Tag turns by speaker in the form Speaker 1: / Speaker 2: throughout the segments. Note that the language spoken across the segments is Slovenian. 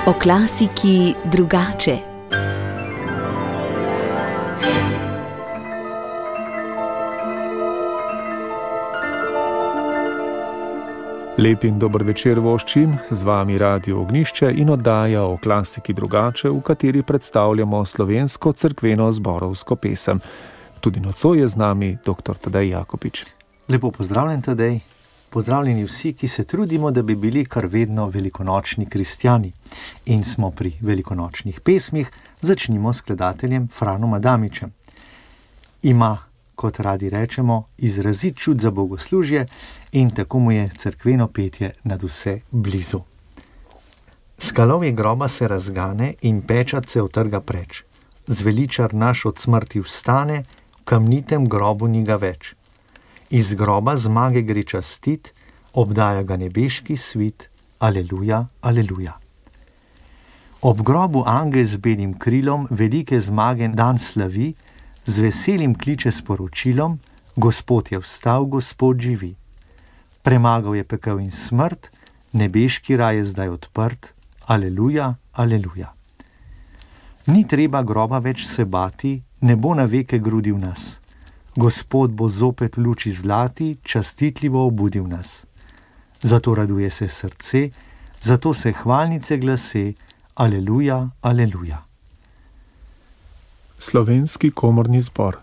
Speaker 1: O klasiki drugače.
Speaker 2: Lep in dober večer voščim, z vami Radio Ognjišče in oddaja O klasiki drugače, v kateri predstavljamo slovensko cerkveno zborovsko pesem. Tudi nocoj je z nami dr. Tadej Jakopič.
Speaker 3: Lepo pozdravljen, Tadej. Pozdravljeni vsi, ki se trudimo, da bi bili kar vedno velikonočni kristjani. In smo pri velikonočnih pesmih, začnimo s skladateljem Franom Adamičem. Ima, kot radi rečemo, izrazit čut za bogoslužje in tako mu je cerkveno petje nadvse blizu. Skalovje groba se razgane in pečat se utrga preč. Zveličar naš od smrti vstane, v kamnitem grobu ni ga več. Iz groba zmage gre častit, obdaja ga nebeški svit, aleluja, aleluja. Ob grobu angel z belim krilom velike zmage dan slavi, z veselim kliče sporočilom, Gospod je vstal, Gospod živi. Premagal je pekel in smrt, nebeški raj je zdaj odprt, aleluja, aleluja. Ni treba groba več se bati, ne bo na veke grudil nas. Gospod bo zopet v luči zlati, častitljivo obudil nas. Zato raduje se srce, zato se hvalnice glase, aleluja, aleluja.
Speaker 2: Slovenski komorni zbor.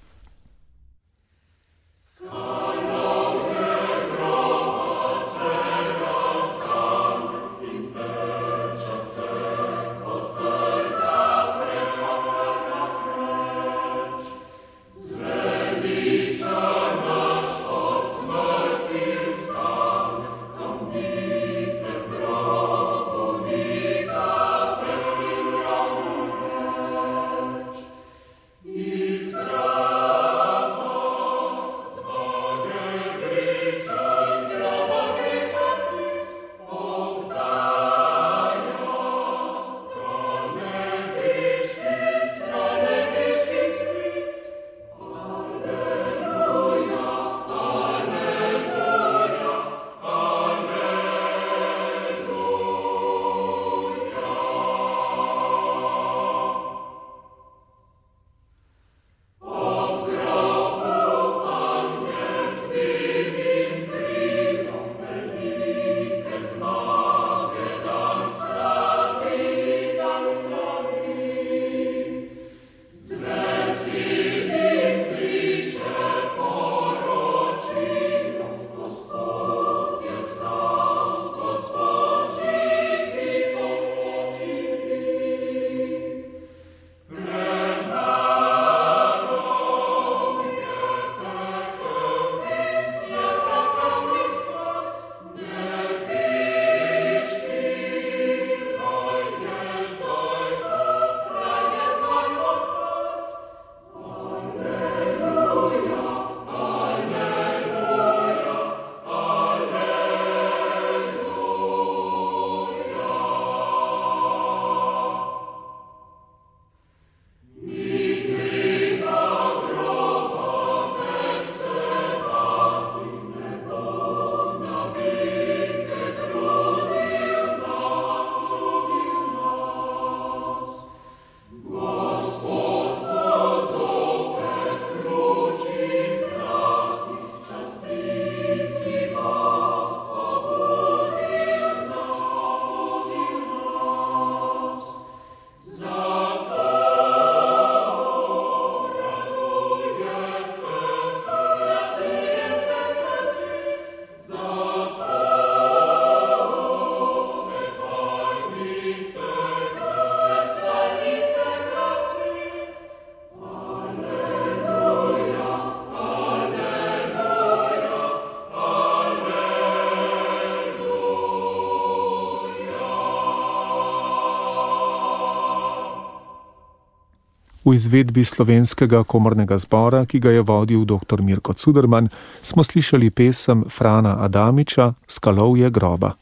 Speaker 2: V izvedbi slovenskega komornega zbora, ki ga je vodil dr. Mirko Cuderman, smo slišali pesem Frana Adamiča Skalovje groba.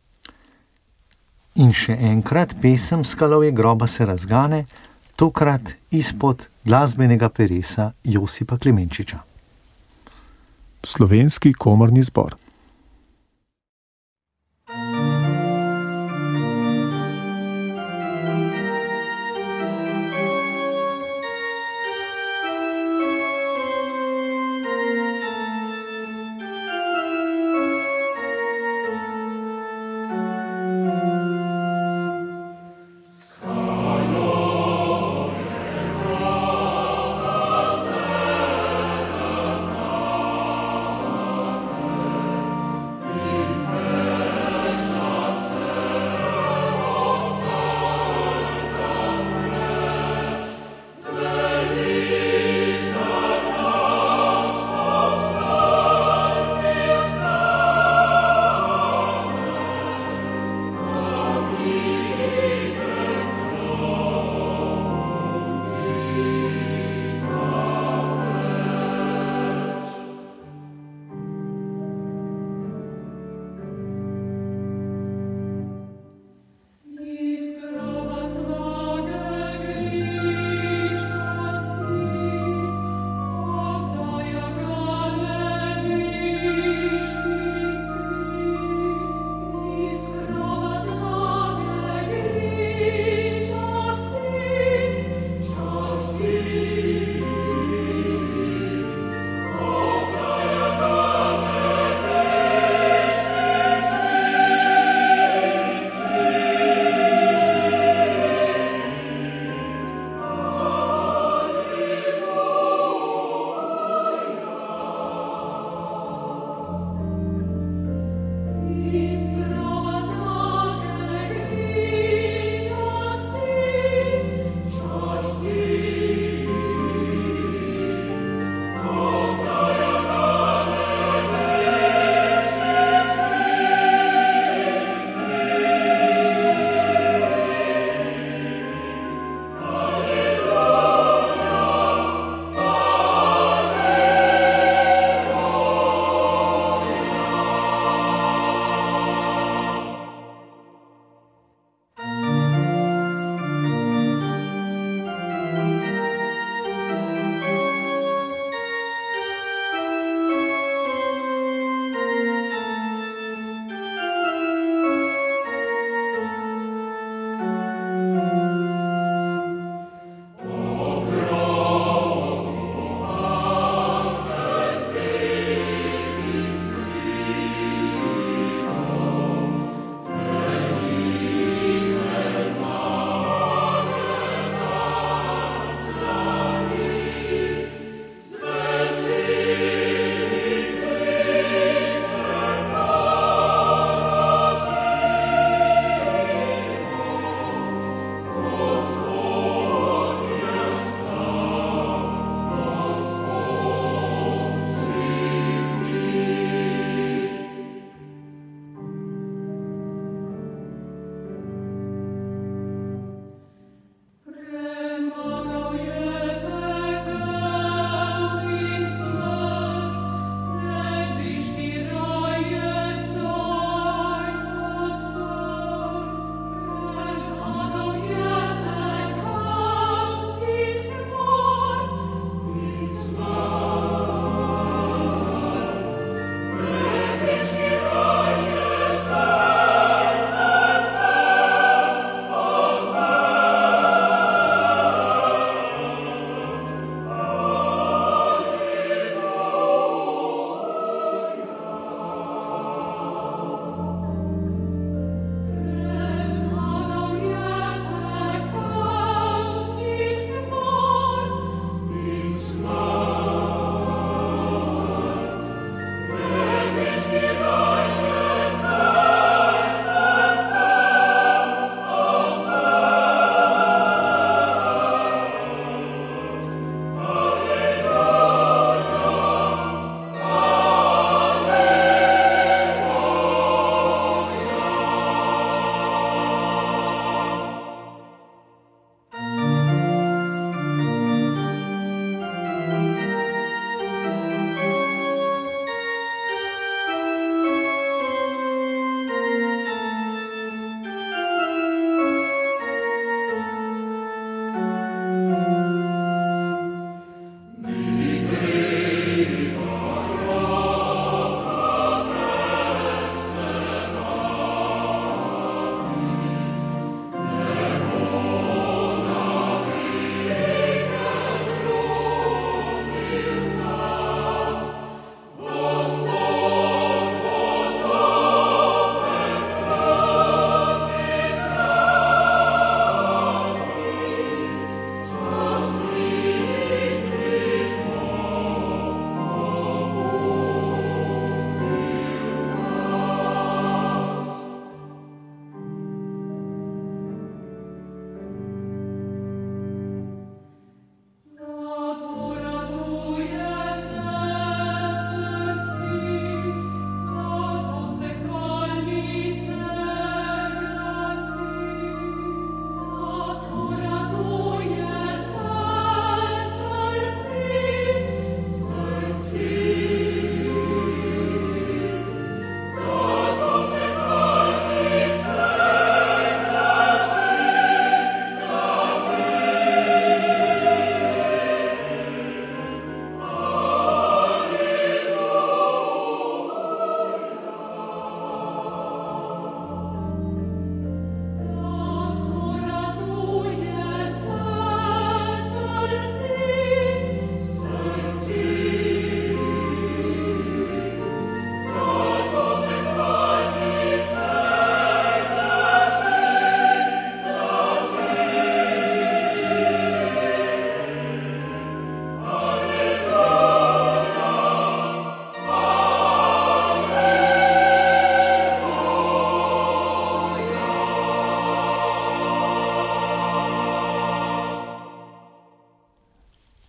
Speaker 3: In še enkrat pesem Skalovje groba se razgane, tokrat izpod glasbenega peresa Josipa Klemenčiča.
Speaker 2: Slovenski komorni zbor.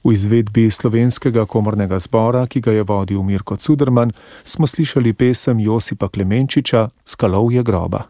Speaker 2: V izvedbi Slovenskega komornega zbora, ki ga je vodil Mirko Cuderman, smo slišali pesem Josipa Klemenčiča Skalovje groba.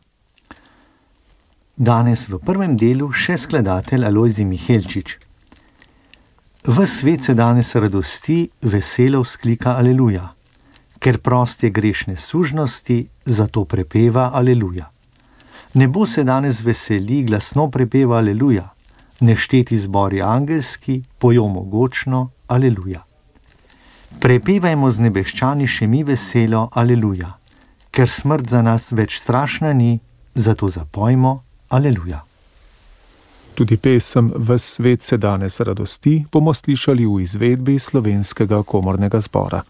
Speaker 3: Danes v prvem delu še skladatelj Alojzij Mihelčič. Ves svet se danes radosti, veselo vzklika aleluja, ker prost je grešne sužnosti, zato prepeva aleluja. Nebo se danes veseli, glasno prepeva aleluja, nešteti zbori angelski, pojo mogočno aleluja. Prepevajmo z nebeščani še mi veselo aleluja, ker smrt za nas več strašna ni, zato zapojmo aleluja.
Speaker 2: Tudi pesem Ves svet se danes radosti bomo slišali v izvedbi Slovenskega komornega zbora.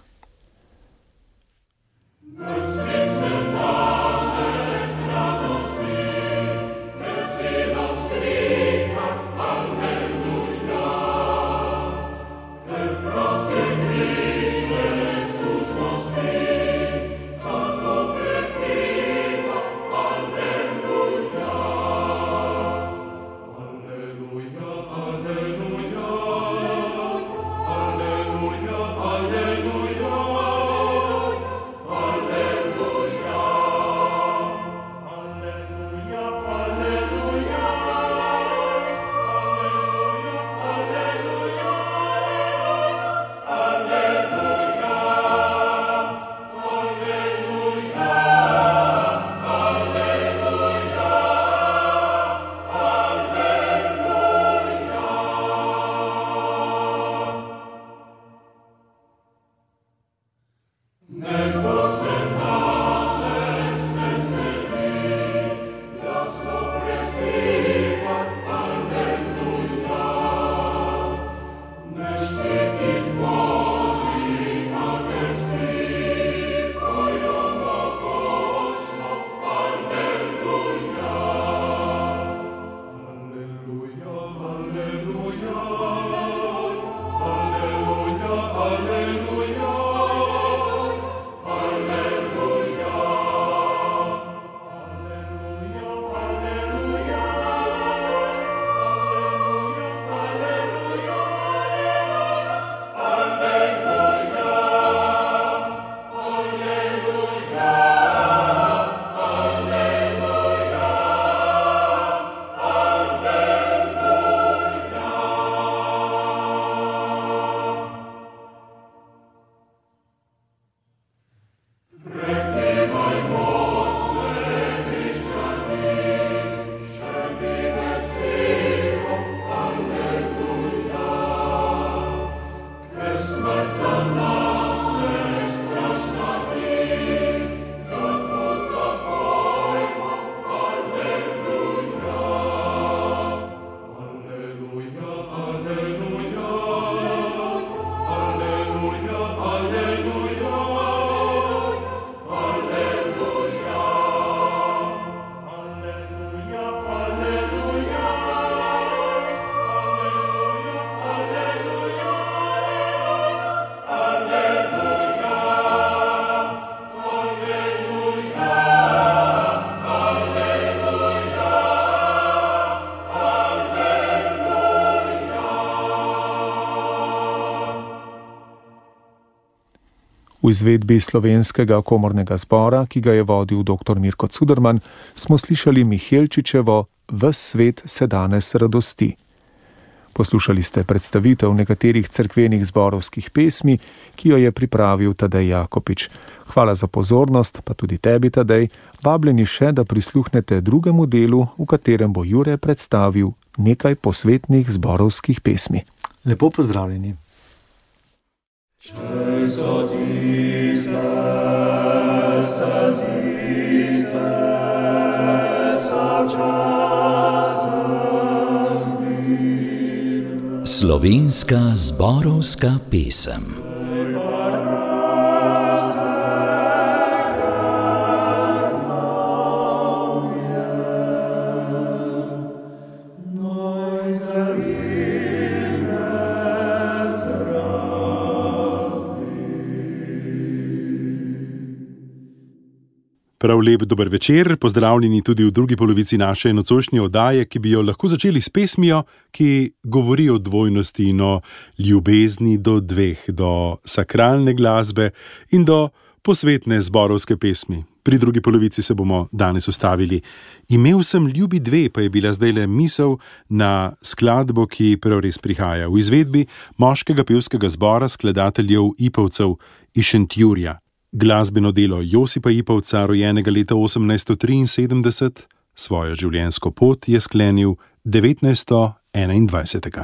Speaker 2: V izvedbi Slovenskega komornega zbora, ki ga je vodil dr. Mirko Cuderman, smo slišali Mihelčičevo Ves svet se danes radosti. Poslušali ste predstavitev nekaterih cerkvenih zborovskih pesmi, ki jo je pripravil Tadej Jakopič. Hvala za pozornost, pa tudi tebi, Tadej. Vabljeni še, da prisluhnete drugemu delu, v katerem bo Jure predstavil nekaj posvetnih zborovskih pesmi.
Speaker 3: Lepo pozdravljeni.
Speaker 4: Če so tiste stezice, zavčasem mir. Slovenska zborovska pesem.
Speaker 5: Prav lep dober večer, pozdravljeni tudi v drugi polovici naše nocojšnje oddaje, ki bi jo lahko začeli s pesmijo, ki govori o dvojnosti in o ljubezni do dveh, do sakralne glasbe in do posvetne zborovske pesmi. Pri drugi polovici se bomo danes ustavili. Imel sem ljubi dve, pa je bila zdajle misel na skladbo, ki prav res prihaja v izvedbi moškega pevskega zbora skladateljev Ipavcev iz Šentjurja. Glasbeno delo Josipa Ipavca, rojenega leta 1873, svojo življenjsko pot je sklenil 1921.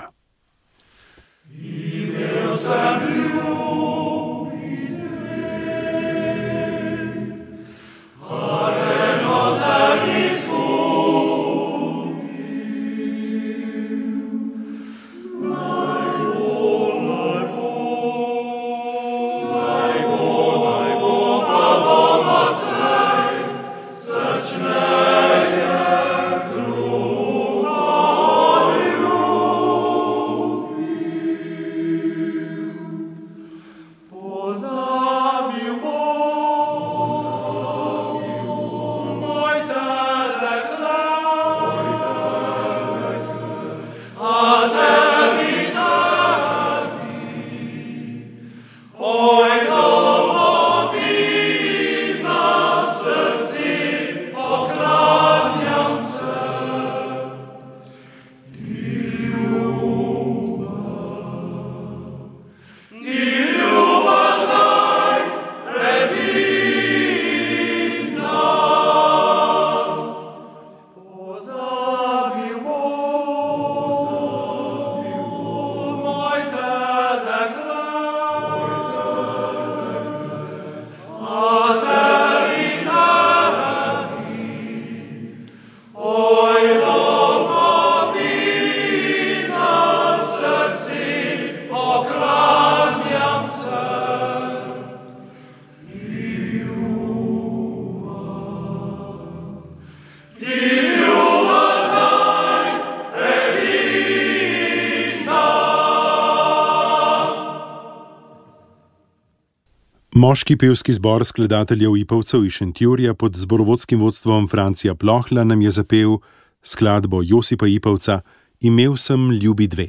Speaker 5: Moški pevski zbor skladateljev Ipavcev iz Šentjurja pod zborovodskim vodstvom Francija Plohla nam je zapel skladbo Josipa Ipavca Imel sem ljubi dve.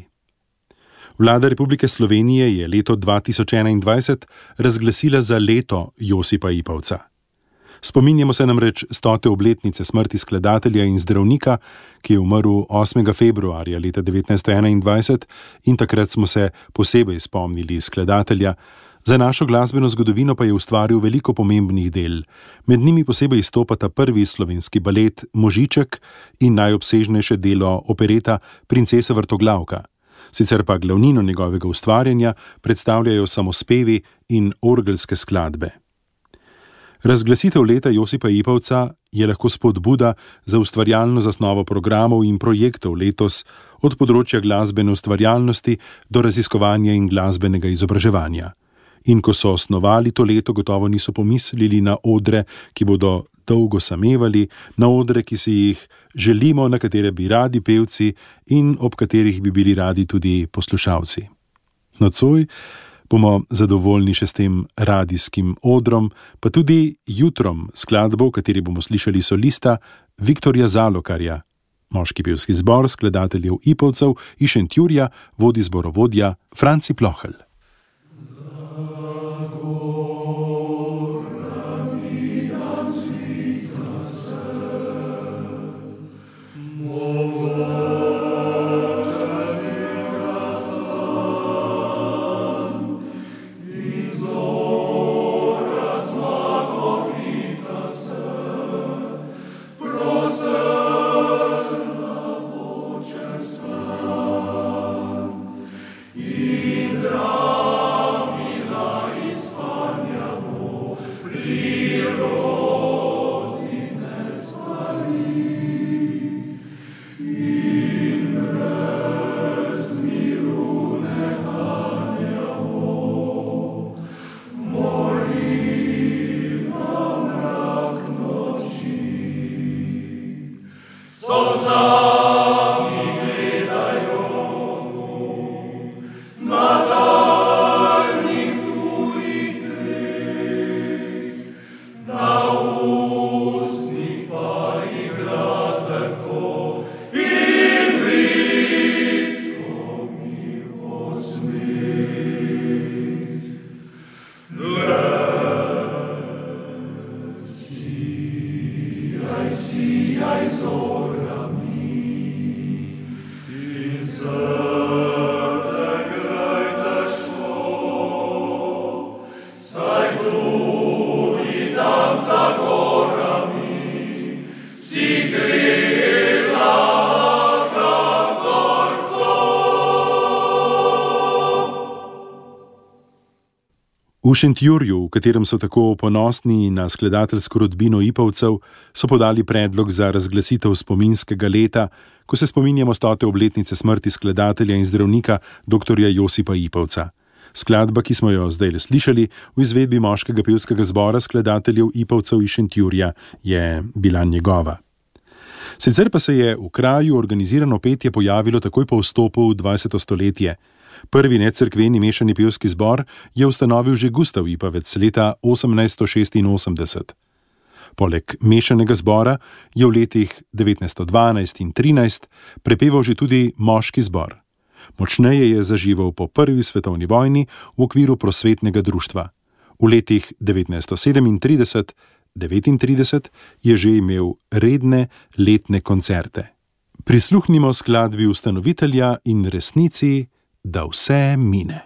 Speaker 5: Vlada Republike Slovenije je leto 2021 razglasila za leto Josipa Ipavca. Spominjamo se namreč 100. obletnice smrti skladatelja in zdravnika, ki je umrl 8. februarja leta 1921 in takrat smo se posebej spomnili skladatelja. Za našo glasbeno zgodovino pa je ustvaril veliko pomembnih del. Med njimi posebej izstopata prvi slovenski balet Možiček in najobsežnejše delo opereta Princesa Vrtoglavka. Sicer pa glavnino njegovega ustvarjanja predstavljajo samospevi in orgelske skladbe. Razglasitev leta Josipa Ipavca je lahko spodbuda za ustvarjalno zasnovo programov in projektov letos, od področja glasbene ustvarjalnosti do raziskovanja in glasbenega izobraževanja. In ko so osnovali to leto, gotovo niso pomislili na odre, ki bodo dolgo samevali, na odre, ki si jih želimo, na katere bi radi pevci in ob katerih bi bili radi tudi poslušalci. Nocoj bomo zadovoljni še s tem radijskim odrom, pa tudi jutrom skladbo, v kateri bomo slišali solista Viktorja Zalokarja. Moški pevski zbor skladateljev Ipavcev iz Šentjurja vodi zborovodja Franci Plohl.
Speaker 4: Indra
Speaker 5: V Šentjurju, v katerem so tako ponosni na skladateljsko rodbino Ipavcev, so podali predlog za razglasitev spominskega leta, ko se spominjamo 100. obletnice smrti skladatelja in zdravnika dr. Josipa Ipavca. Skladba, ki smo jo zdaj le slišali, v izvedbi moškega pevskega zbora skladateljev Ipavcev iz Šentjurja, je bila njegova. Sicer pa se je v kraju organizirano petje pojavilo takoj po vstopu v 20. stoletje. Prvi necerkveni mešani pevski zbor je ustanovil že Gustav Ipavec leta 1886. Poleg mešanega zbora je v letih 1912 in 13 prepeval že tudi moški zbor. Močneje je zaživel po prvi svetovni vojni v okviru prosvetnega društva. V letih 1937–39 je že imel redne letne koncerte. Prisluhnimo skladbi ustanovitelja in resnici, da vse mine.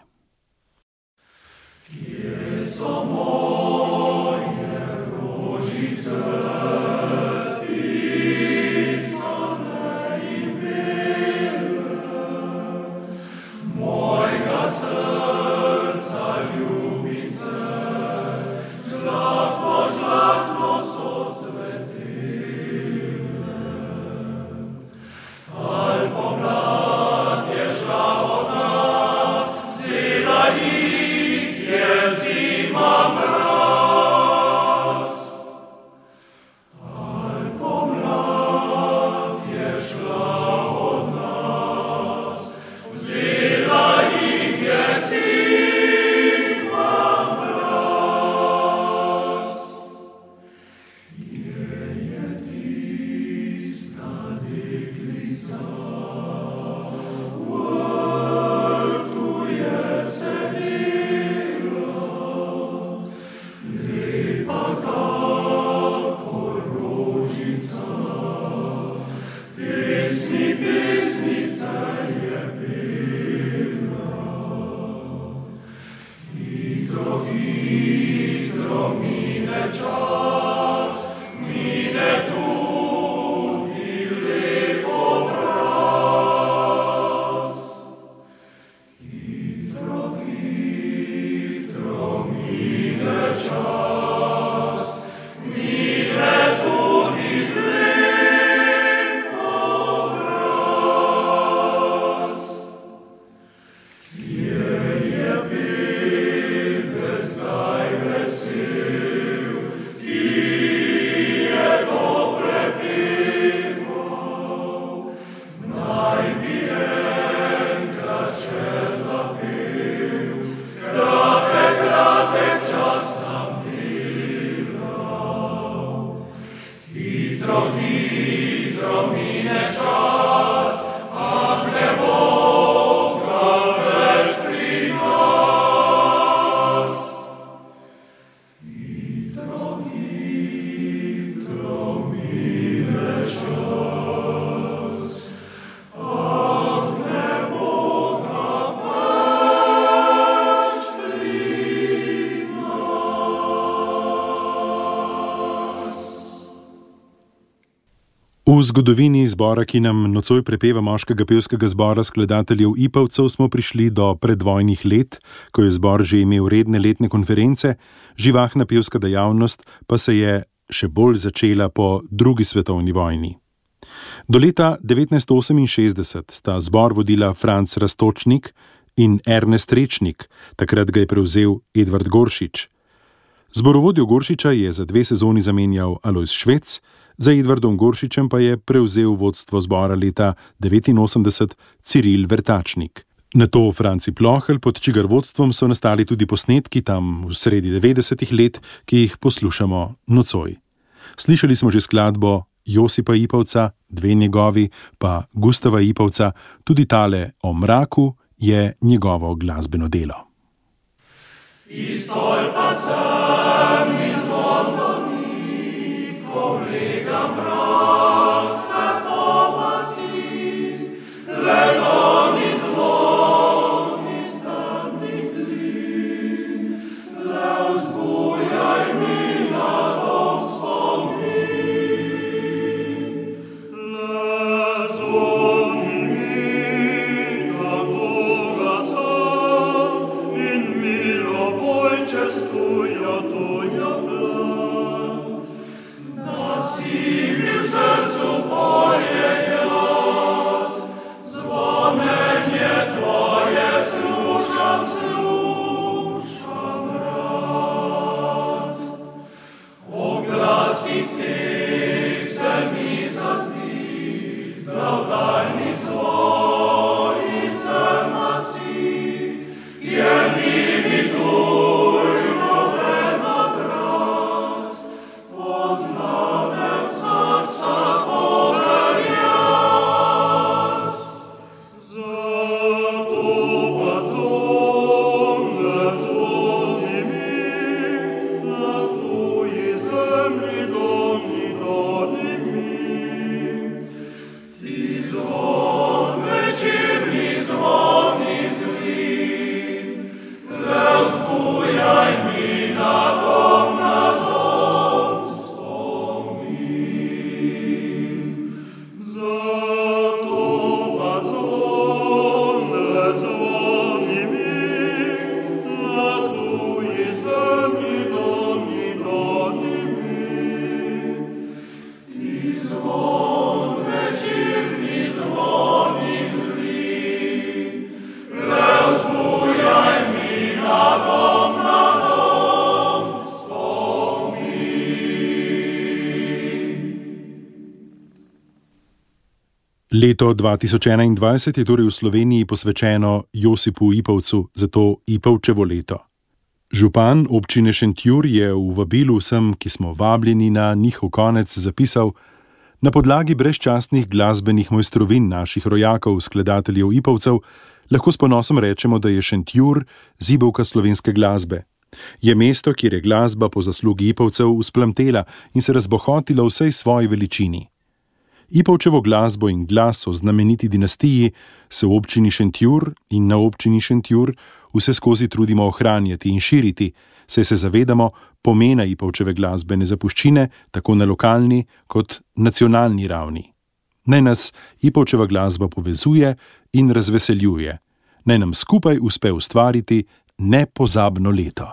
Speaker 5: V zgodovini zbora, ki nam nocoj prepeva moškega pevskega zbora skladateljev Ipavcev, smo prišli do predvojnih let, ko je zbor že imel redne letne konference, živahna pevska dejavnost pa se je še bolj začela po drugi svetovni vojni. Do leta 1968 sta zbor vodila Franc Rastočnik in Ernest Rečnik, takrat ga je prevzel Edvard Goršič. Zborovodjo Goršiča je za 2 sezoni zamenjal Alojz Švec, za Edvardom Goršičem pa je prevzel vodstvo zbora leta 1989 Ciril Vrtačnik. Nato Franci Plohelj, pod čigar vodstvom so nastali tudi posnetki tam v sredi 90-ih let, ki jih poslušamo nocoj. Slišali smo že skladbo Josipa Ipavca, 2 njegovi, pa Gustava Ipavca, tudi tale O mraku je njegovo glasbeno delo.
Speaker 6: Iz stolpa sem izvonil, ko vlegam mrak se povasi, ledoni zvoni strmih glin, le vzbujaj mi na dom spomin. Le zvoni mi, kako ga sem, in milo bojče
Speaker 5: Leto 2021 je torej v Sloveniji posvečeno Josipu Ipavcu, zato Ipavčevo leto. Župan občine Šentjur je v vabilu vsem, ki smo vabljeni na njihov konec, zapisal: na podlagi brezčasnih glasbenih mojstrovin naših rojakov, skladateljev Ipavcev, lahko s ponosom rečemo, da je Šentjur zibelka slovenske glasbe. Je mesto, kjer je glasba po zaslugi Ipavcev vzplamtela in se razbohotila v vsej svoji veličini. Ipavčevo glasbo in glas o znameniti dinastiji se v občini Šentjur in na občini Šentjur vse skozi trudimo ohranjati in širiti, saj se zavedamo pomena Ipavčeve glasbene zapuščine tako na lokalni kot nacionalni ravni. Naj nas Ipavčeva glasba povezuje in razveseljuje. Naj nam skupaj uspe ustvariti nepozabno leto.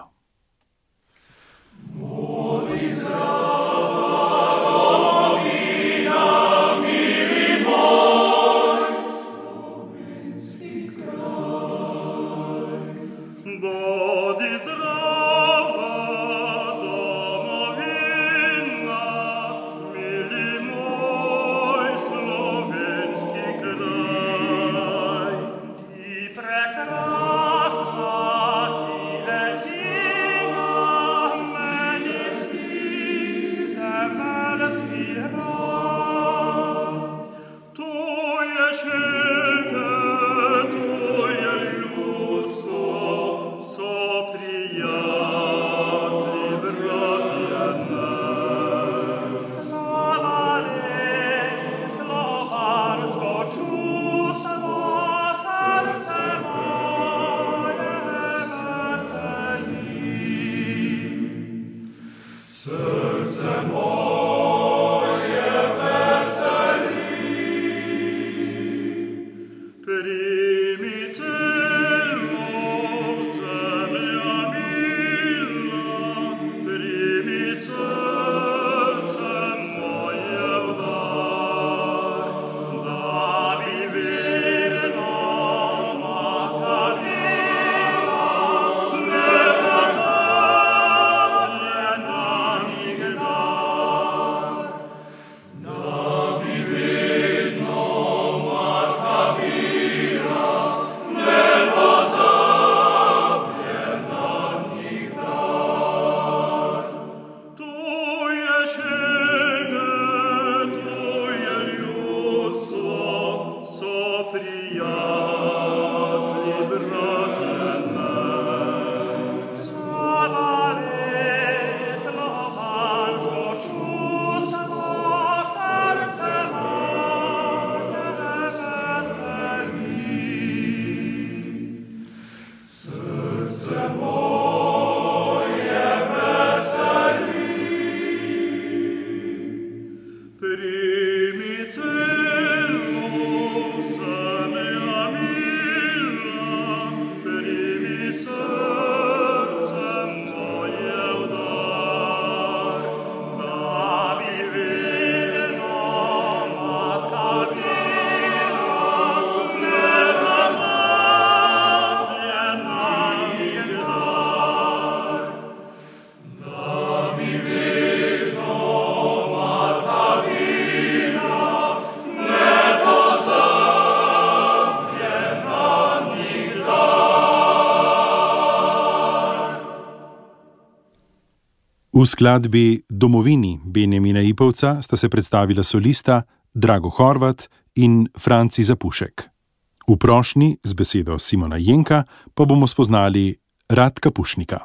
Speaker 5: V skladbi Domovini Benjamina Ipavca sta se predstavila solista Drago Horvat in Franci Zapušek. V prošnji z besedo Simona Jenka pa bomo spoznali Radka Pušnika.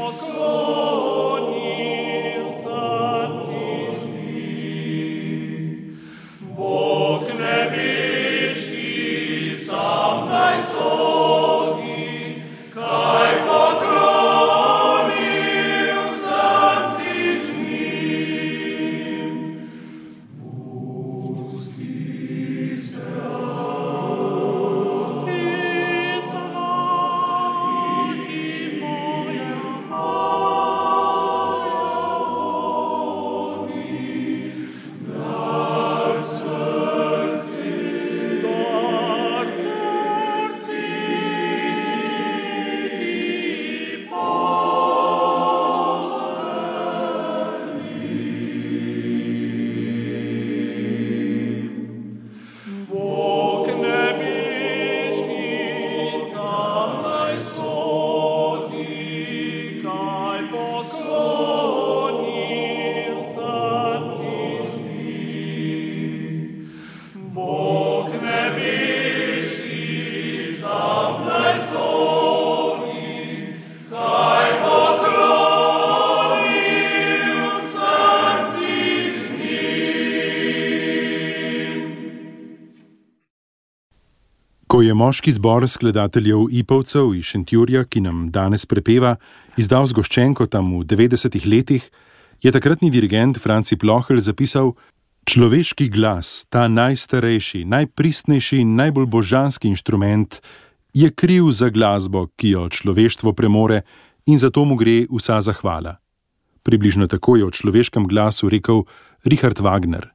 Speaker 5: Ko je moški zbor skladateljev Ipavcev iz Šentjurja, ki nam danes prepeva, izdal zgoščenko tam v 90-ih letih, je takratni dirigent Franci Plohelj zapisal: človeški glas, ta najstarejši, najpristnejši in najbolj božanski inštrument, je kriv za glasbo, ki jo človeštvo premore, in zato mu gre vsa zahvala. Približno tako je o človeškem glasu rekel Richard Wagner.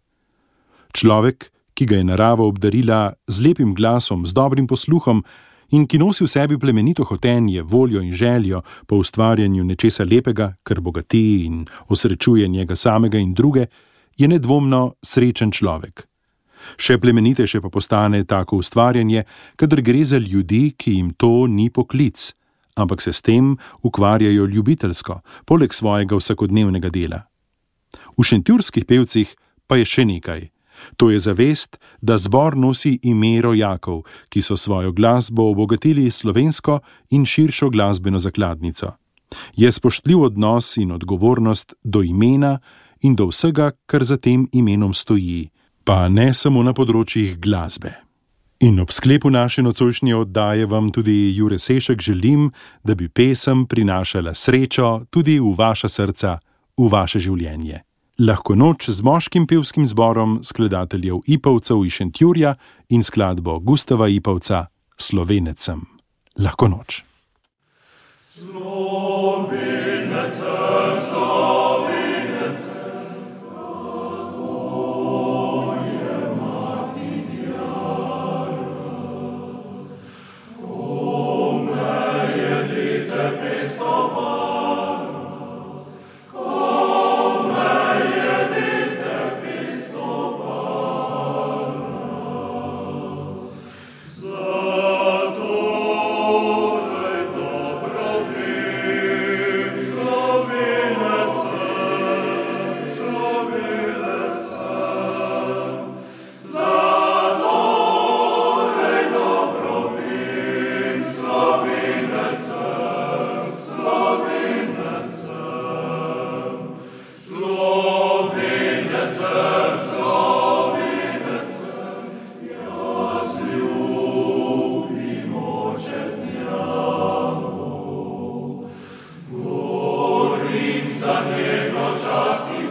Speaker 5: Človek, ki ga je narava obdarila z lepim glasom, z dobrim posluhom in ki nosi v sebi plemenito hotenje, voljo in željo po ustvarjanju nečesa lepega, kar bogati in osrečuje njega samega in druge, je nedvomno srečen človek. Še plemenitejše pa postane tako ustvarjanje, kadar gre za ljudi, ki jim to ni poklic, ampak se s tem ukvarjajo ljubiteljsko, poleg svojega vsakodnevnega dela. V šentjurskih pevcih pa je še nekaj. To je zavest, da zbor nosi ime rojakov, ki so svojo glasbo obogatili slovensko in širšo glasbeno zakladnico. Je spoštljiv odnos in odgovornost do imena in do vsega, kar za tem imenom stoji, pa ne samo na področjih glasbe. In ob sklepu naše nocojšnje oddaje vam tudi Jure Sešek želim, da bi pesem prinašala srečo tudi v vaša srca, v vaše življenje. Lahko noč z moškim pevskim zborom skladateljev Ipavcev iz Šentjurja in skladbo Gustava Ipavca Slovenecem. Lahko noč.
Speaker 6: Za niego czas